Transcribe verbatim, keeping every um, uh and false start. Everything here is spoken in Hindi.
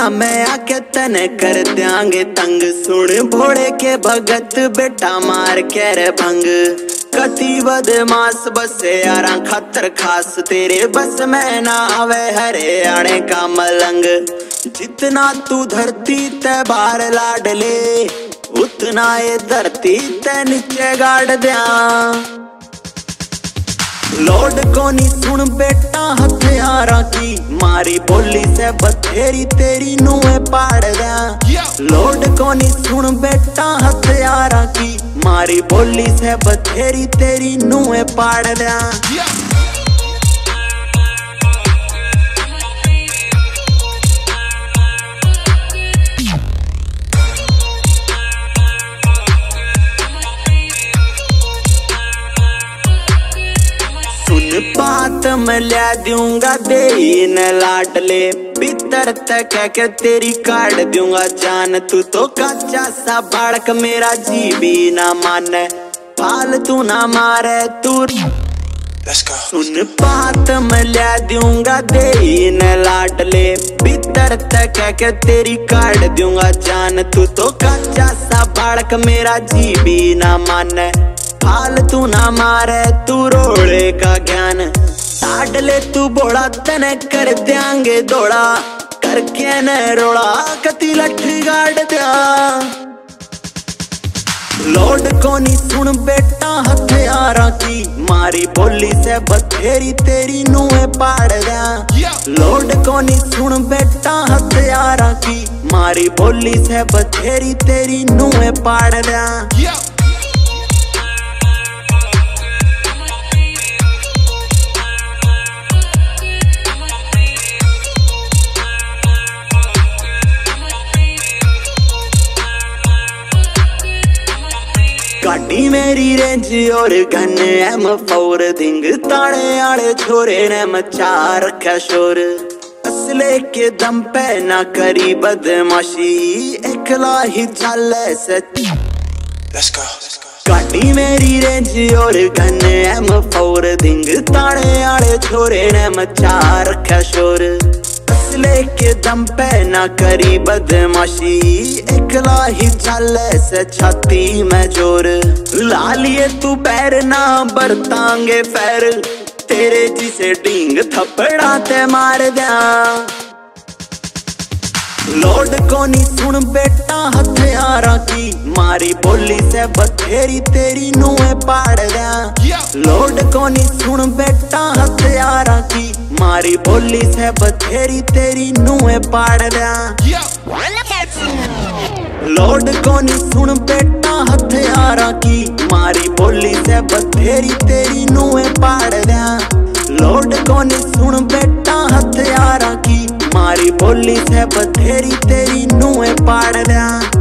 मैं आके तने कर देंगे तंग। सुन भोड़े के भगत बेटा मार के रे भंग। कति बदमाश बसे यारा खतर खास, तेरे बस में ना आवे हरियाणे का मलंग। जितना तू धरती ते बार लाड ले, उतना ये धरती ते नीचे गाड़ दिया। लोड को नी सुन बेटा हथियारा की, मारी बोली से बथेरी तेरी नुए पाड़ दिया। लोड को नी सुन बेटा हथियारा की, मारी बोली से बथेरी तेरी नुए पाड़ दिया। सुन बात मैं ला दूंगा देन लाडले, भीतर तक के तेरी काट दूंगा जान। तू तो कच्चा सा बाड़क मेरा जी भी ना माने, फालतू ना मारे तू। सुन बात मैं ला दूंगा देन लाडले, भीतर तक के तेरी काट दूंगा जान। तू तो कच्चा सा बाड़क मेरा जी भी ना माने, फालतू ना मारे तू रोड़े का ज्ञान। साड ले तू बोड़ा तने कर देंगे दौड़ा, करके न रोड़ा कति लठी गाड़ दिया। लोड को नी सुन बेटा हथियारा की, मारी बोली से बथेरी तेरी नुए पाड़ दिया। लोड को नी सुन बेटा हथियारा की, मारी बोली से बथेरी तेरी नुए पाड़ दिया। गाड़ी मेरी रेंज और गन एम फोर दिंग, ताड़े आले छोरे ने मचा रखा शोर। असले के दम पे ना करी बदमाशी, एकला ही चले से। गाड़ी मेरी रेंज और गन एम फोर दिंग, ताड़े आले छोरे ने मचा रखा शोर। असले के दम पे ना करी बदमाशी, एकला ही चले से छाती में जोर। ला लिए तू पैर ना बरतांगे फैर, तेरे जिसे डींग थपड़ा ते मार दिया। लोड को नी सुन बेटा हथियारा की, मारी बोली से बथेरी तेरी नुए पाड़ दिया। लोड को नी सुन बेटा हथियारा की, मारी बोली से बथेरी तेरी नुए पाड़ दिया। लोड को नी सुन बेटा हथियारा की, मारी बोली से बथेरी तेरी नुए पाड़ दिया। लोड को नी सुन बेटा हथियारा की, मारी बोली से बथेरी तेरी नुए पाड़ दिया।